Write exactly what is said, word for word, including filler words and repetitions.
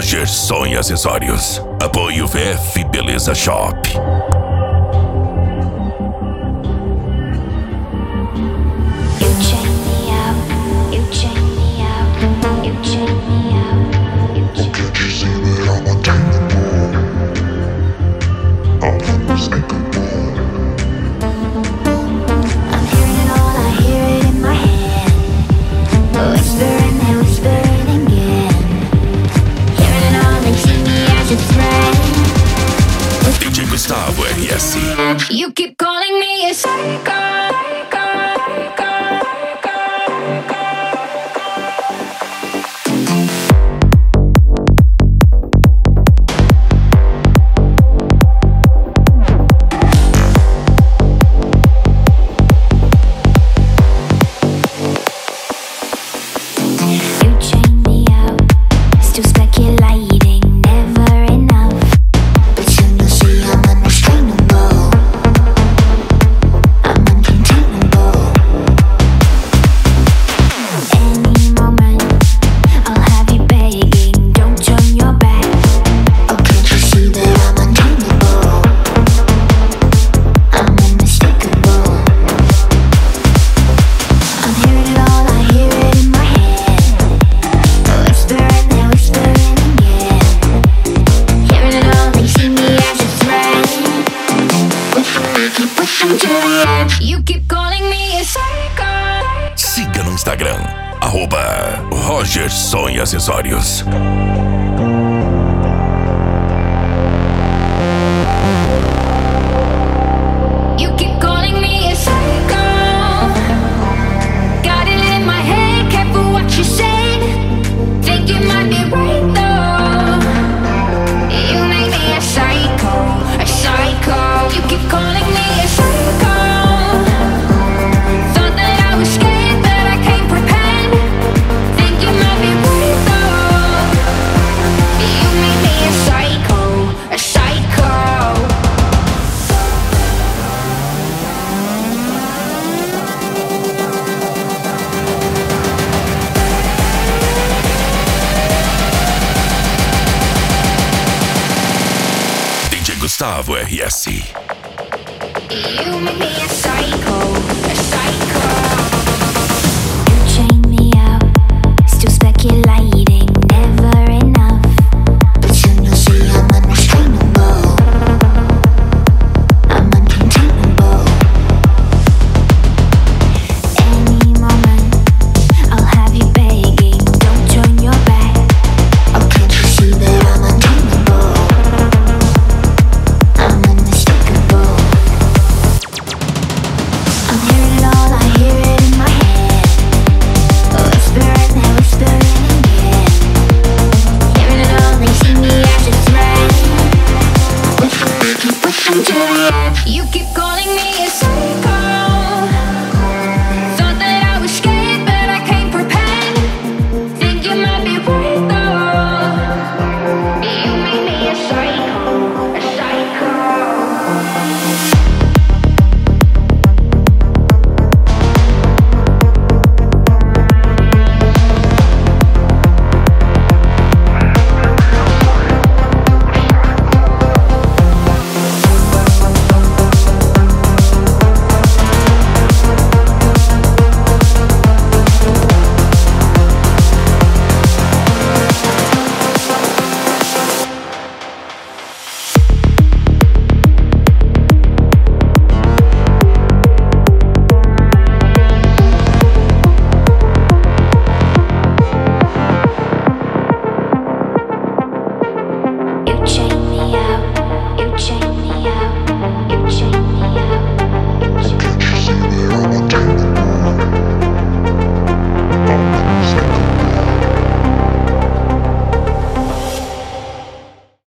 Roger Som e Acessórios. Apoio V F Beleza Shop. D J Gustavo R S. You keep calling me a psycho. You keep calling me a psycho. Siga no Instagram, arroba Roger Som e Acessórios. You keep calling me a psycho. Got it in my head, careful what you say. Think you might be right though. You make me a psycho, a psycho. You keep calling me a psycho. Thought that I was scared, but I came prepared. Think you might be right though. You make me a psycho, a psycho. D J Gustavo R S. You make me